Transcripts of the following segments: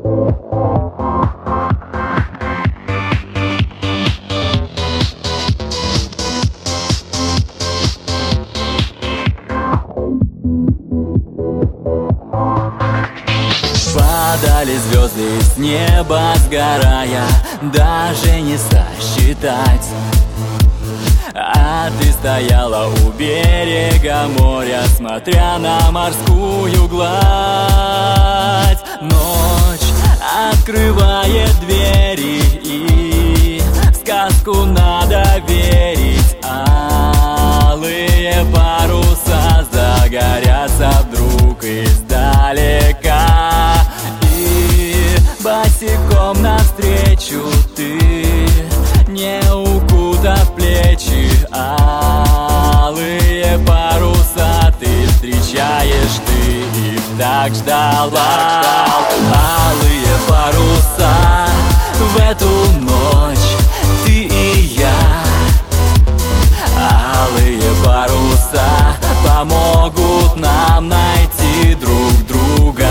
Падали звезды с неба сгорая, даже не сосчитать. А ты стояла у берега моря, смотря на морскую гладь. Ночь открывает двери, и в сказку надо верить. Алые паруса загорятся вдруг издалека, и босиком навстречу ты, не укутав плечи. Алые паруса ты встречаешь, ты их так ждала. Алые паруса в эту ночь, ты и я. Алые паруса помогут нам найти друг друга.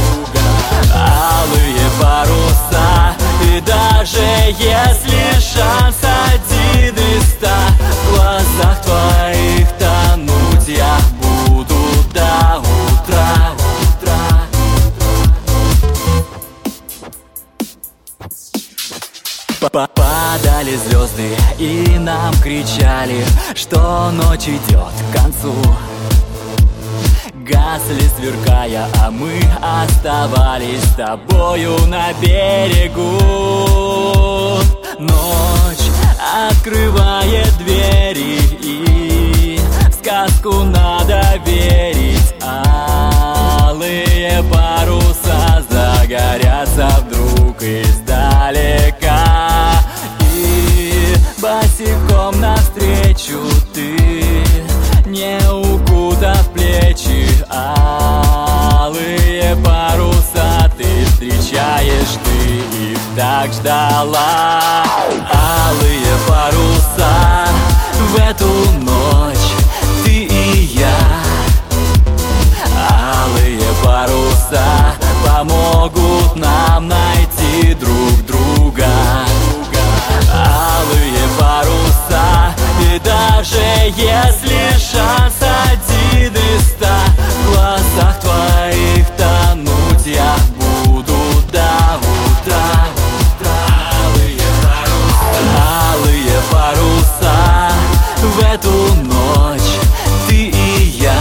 Алые паруса, и даже если шанс один из 100, в глазах твоих тонуть я буду до утра. Падали звезды и нам кричали, что ночь идет к концу. Гасли, сверкая, а мы оставались с тобою на берегу. Ночь открывает двери, и в сказку надо верить. Алые паруса загорятся вдруг издалека, и босиком навстречу ты, не укутав плечи. Алые паруса ты встречаешь, ты их так ждала. Алые паруса в эту ночь, ты и я. Алые паруса помогут нам найти друг друга. Алые паруса, и даже если шанс один из 100, в глазах твоих тонуть я буду до утра. Алые паруса в эту ночь, ты и я.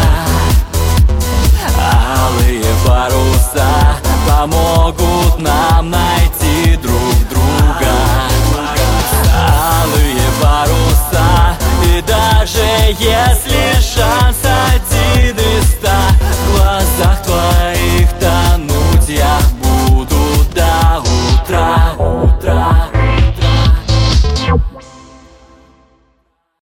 Алые паруса помогут нам найти друг друга. Алые паруса, и даже если